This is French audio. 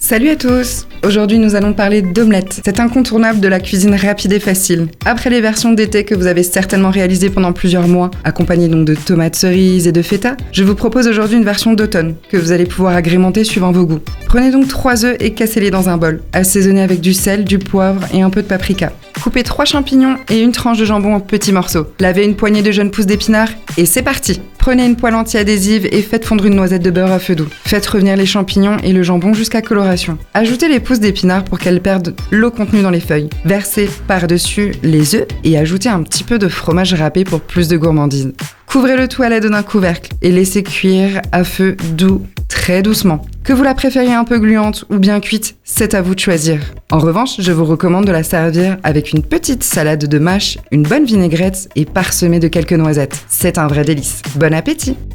Salut à tous! Aujourd'hui nous allons parler d'omelette. C'est incontournable de la cuisine rapide et facile. Après les versions d'été que vous avez certainement réalisées pendant plusieurs mois, accompagnées donc de tomates cerises et de feta, je vous propose aujourd'hui une version d'automne que vous allez pouvoir agrémenter suivant vos goûts. Prenez donc 3 œufs et cassez-les dans un bol. Assaisonnez avec du sel, du poivre et un peu de paprika. Coupez 3 champignons et une tranche de jambon en petits morceaux. Lavez une poignée de jeunes pousses d'épinards et c'est parti! Prenez une poêle anti-adhésive et faites fondre une noisette de beurre à feu doux. Faites revenir les champignons et le jambon jusqu'à coloration. Ajoutez les pousses d'épinards pour qu'elles perdent l'eau contenue dans les feuilles. Versez par-dessus les œufs et ajoutez un petit peu de fromage râpé pour plus de gourmandise. Couvrez le tout à l'aide d'un couvercle et laissez cuire à feu doux, très doucement. Que vous la préfériez un peu gluante ou bien cuite, c'est à vous de choisir. En revanche, je vous recommande de la servir avec une petite salade de mâche, une bonne vinaigrette et parsemée de quelques noisettes. C'est un vrai délice. Bon appétit!